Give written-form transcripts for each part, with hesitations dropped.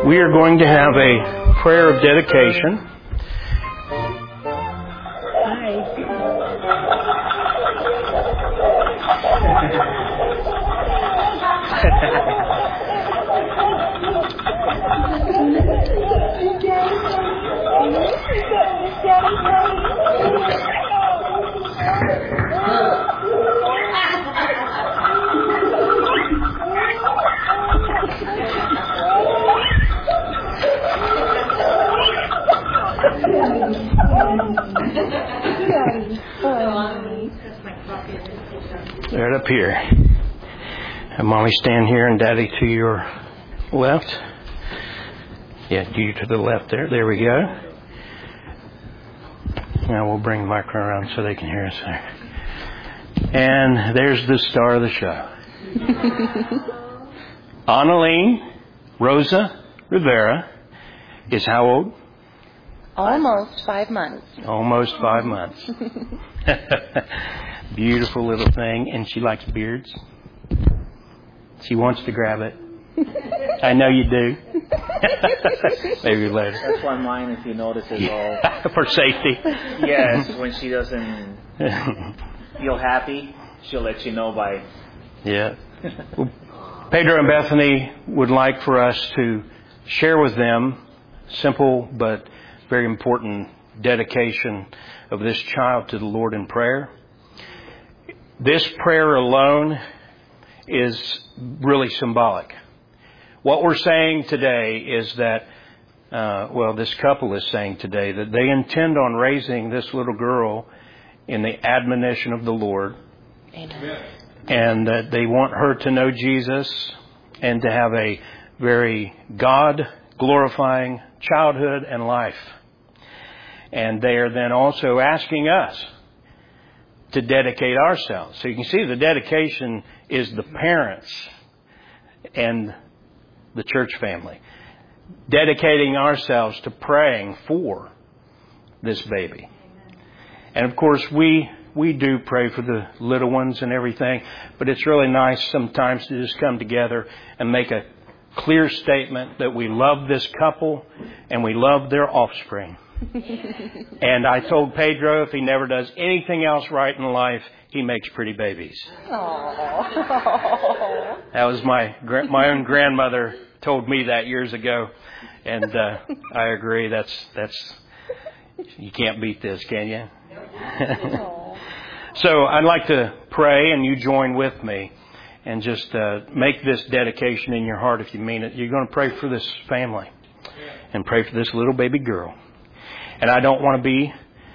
We are going to have a prayer of dedication. Right up here. And Mommy stand here and Daddy to your left. Yeah, you to the left there. There we go. Now we'll bring the microphone around so they can hear us there. And there's the star of the show. Annalene Rosa Rivera is how old? Almost 5 months. Almost 5 months. Beautiful little thing. And she likes beards. She wants to grab it. I know you do. Maybe later. That's why mine, if you notice, is all... For safety. Yes, when she doesn't feel happy, she'll let you know by... Yeah. Well, Pedro and Bethany would like for us to share with them simple but very important dedication of this child to the Lord in prayer. This prayer alone is really symbolic. What we're saying today is that, this couple is saying today that they intend on raising this little girl in the admonition of the Lord. Amen. And that they want her to know Jesus and to have a very God-glorifying childhood and life. And they are then also asking us to dedicate ourselves. So you can see the dedication is the parents and the church family. Dedicating ourselves to praying for this baby. And of course we do pray for the little ones and everything, but it's really nice sometimes to just come together and make a clear statement that we love this couple and we love their offspring. And I told Pedro if he never does anything else right in life, he makes pretty babies. Aww. That was my own grandmother told me that years ago, and I agree. That's you can't beat this, can you? So I'd like to pray, and you join with me, and just make this dedication in your heart if you mean it. You're going to pray for this family, and pray for this little baby girl. And I don't want to be,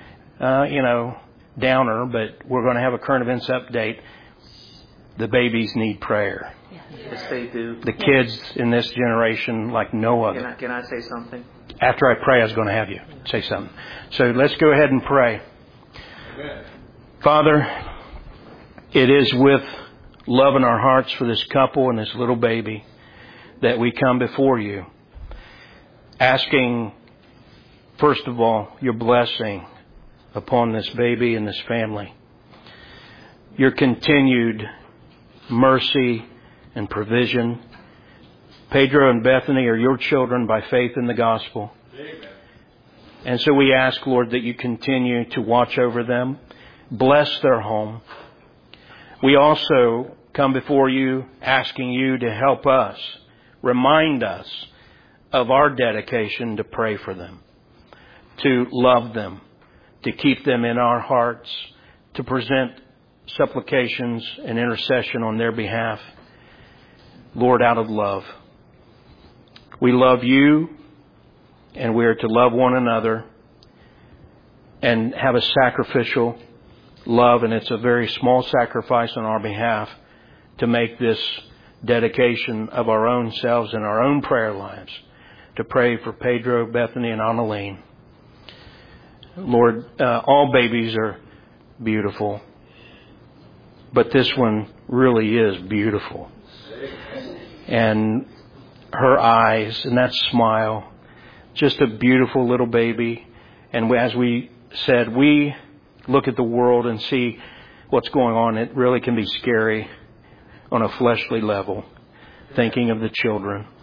downer, but we're going to have a current events update. The babies need prayer. Yes, they do. The kids in this generation like no other. Can I say something? After I pray, I was going to have you say something. So let's go ahead and pray. Amen. Father, it is with love in our hearts for this couple and this little baby that we come before you, asking, first of all, your blessing upon this baby and this family. Your continued mercy and provision. Pedro and Bethany are your children by faith in the gospel. Amen. And so we ask, Lord, that you continue to watch over them. Bless their home. We also come before you asking you to help us, remind us of our dedication to pray for them, to love them, to keep them in our hearts, to present supplications and intercession on their behalf. Lord, out of love. We love you, and we are to love one another and have a sacrificial love, and it's a very small sacrifice on our behalf to make this dedication of our own selves and our own prayer lives, to pray for Pedro, Bethany, and Annalene. Lord, all babies are beautiful, but this one really is beautiful. And her eyes and that smile, just a beautiful little baby. And as we said, we look at the world and see what's going on. It really can be scary on a fleshly level, thinking of the children.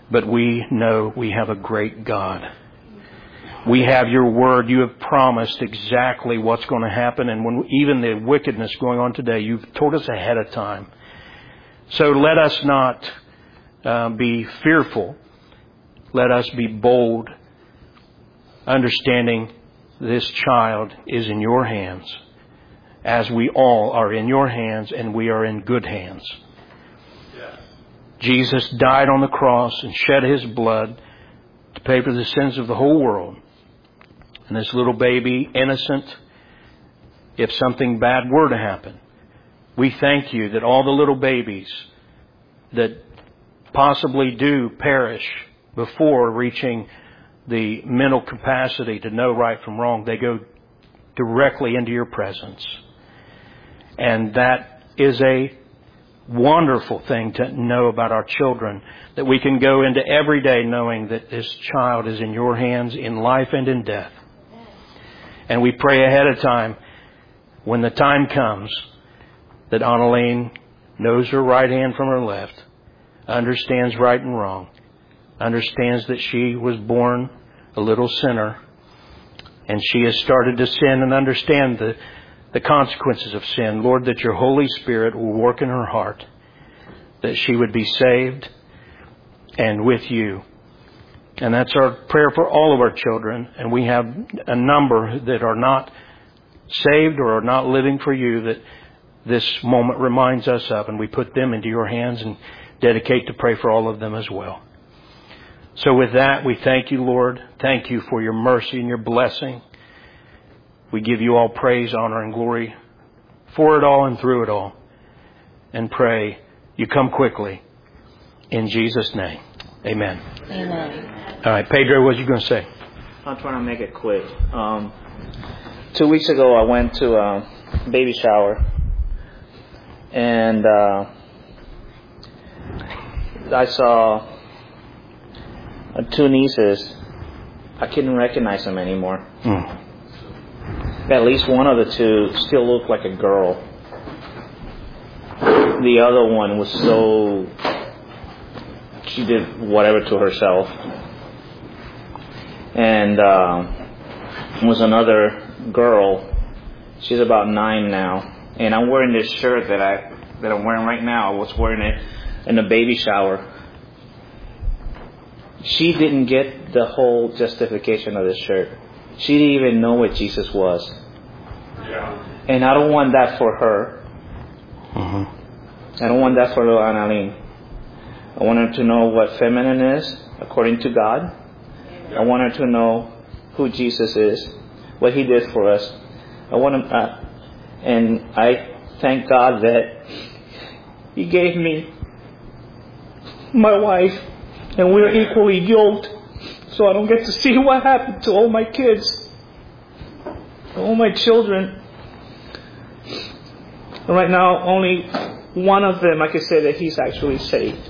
but we know we have a great God. We have your word. You have promised exactly what's going to happen. And when even the wickedness going on today, you've told us ahead of time. So let us not be fearful. Let us be bold, understanding this child is in your hands, as we all are in your hands, and we are in good hands. Yeah. Jesus died on the cross and shed His blood to pay for the sins of the whole world. And this little baby, innocent, if something bad were to happen, we thank you that all the little babies that possibly do perish before reaching the mental capacity to know right from wrong, they go directly into your presence. And that is a wonderful thing to know about our children, that we can go into every day knowing that this child is in your hands in life and in death. And we pray ahead of time, when the time comes, that Annalene knows her right hand from her left, understands right and wrong, understands that she was born a little sinner, and she has started to sin and understand the consequences of sin. Lord, that your Holy Spirit will work in her heart, that she would be saved and with you. And that's our prayer for all of our children. And we have a number that are not saved or are not living for you that this moment reminds us of. And we put them into your hands and dedicate to pray for all of them as well. So with that, we thank you, Lord. Thank you for your mercy and your blessing. We give you all praise, honor, and glory for it all and through it all. And pray you come quickly. In Jesus' name, amen. Amen. All right, Pedro, what are you going to say? I'm trying to make it quick. 2 weeks ago, I went to a baby shower. And I saw two nieces. I couldn't recognize them anymore. At least one of the two still looked like a girl. The other one was she did whatever to herself. And was another girl. She's about 9 now. And I'm wearing this shirt that I'm wearing right now. I was wearing it in the baby shower. She didn't get the whole justification of this shirt. She didn't even know what Jesus was. Yeah. And I don't want that for her. I don't want that for little Annalene. I want her to know what feminine is according to God. I want her to know who Jesus is, what He did for us. And I thank God that He gave me my wife, and we're equally yoked, so I don't get to see what happened to all my kids, all my children. And right now, only one of them, I can say that he's actually saved.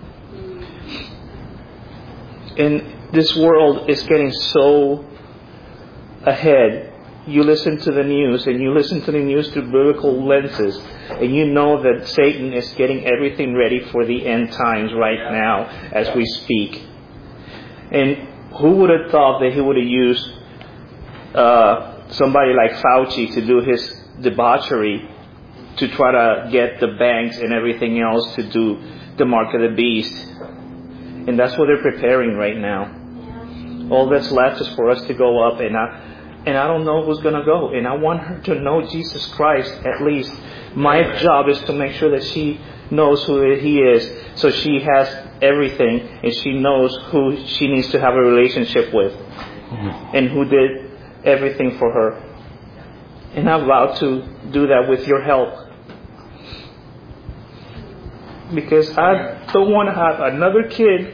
And this world is getting so ahead. You listen to the news, and you listen to the news through biblical lenses, and you know that Satan is getting everything ready for the end times right now as we speak. And who would have thought that he would have used somebody like Fauci to do his debauchery to try to get the banks and everything else to do the mark of the beast? And that's what they're preparing right now. All that's left is for us to go up, and I don't know who's going to go. And I want her to know Jesus Christ at least. My job is to make sure that she knows who He is, so she has everything, and she knows who she needs to have a relationship with, and who did everything for her. And I'm about to do that with your help. Because I don't want to have another kid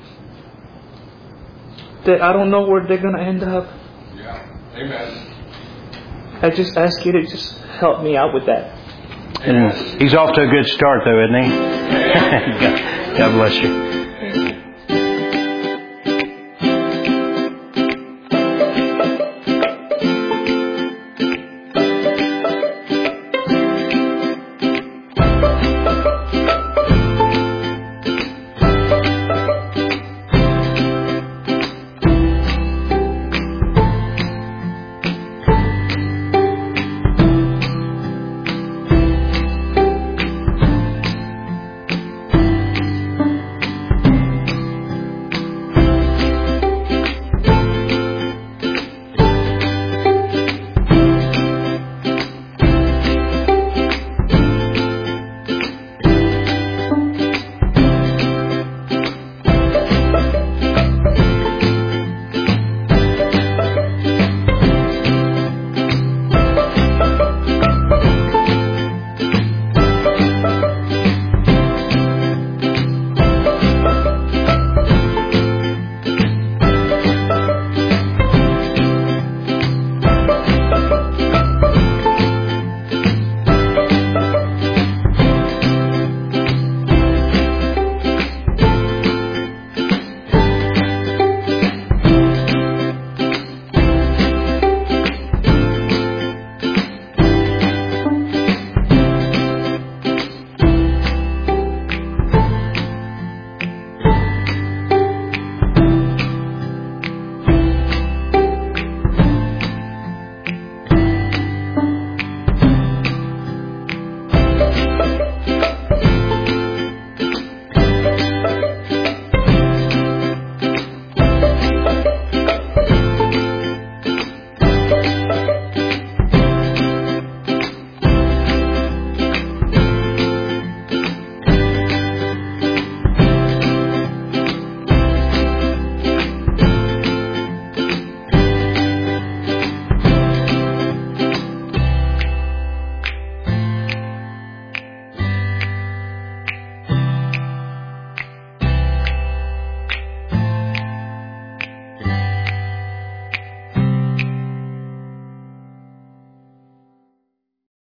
that I don't know where they're going to end up. Yeah. Amen. I just ask you to just help me out with that. And he's off to a good start, though, isn't he? God bless you.